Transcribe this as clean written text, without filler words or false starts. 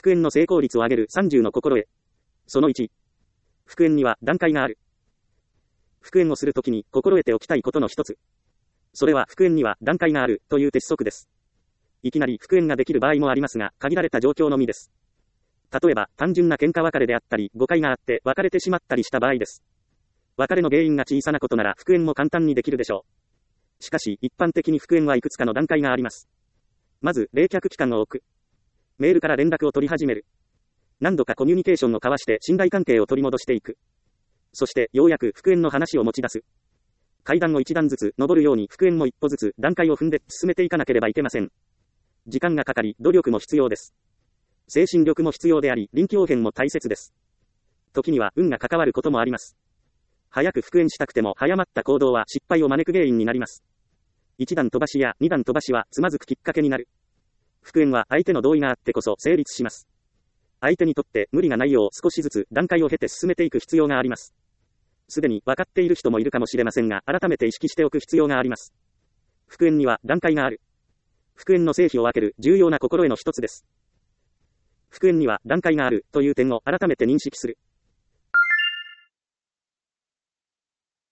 復縁の成功率を上げる30の心得。その1。復縁には段階がある。復縁をするときに心得ておきたいことの一つ。それは復縁には段階があるという鉄則です。いきなり復縁ができる場合もありますが、限られた状況のみです。例えば、単純な喧嘩別れであったり、誤解があって別れてしまったりした場合です。別れの原因が小さなことなら復縁も簡単にできるでしょう。しかし、一般的に復縁はいくつかの段階があります。まず、冷却期間を置く。メールから連絡を取り始める。何度かコミュニケーションを交わして信頼関係を取り戻していく。そして、ようやく復縁の話を持ち出す。階段を一段ずつ登るように復縁も一歩ずつ段階を踏んで進めていかなければいけません。時間がかかり、努力も必要です。精神力も必要であり、臨機応変も大切です。時には運が関わることもあります。早く復縁したくても早まった行動は失敗を招く原因になります。一段飛ばしや二段飛ばしはつまずくきっかけになる。復縁は相手の同意があってこそ成立します。相手にとって無理がないよう少しずつ段階を経て進めていく必要があります。すでに分かっている人もいるかもしれませんが、改めて意識しておく必要があります。復縁には段階がある。復縁の成否を分ける重要な心得の一つです。復縁には段階があるという点を改めて認識する。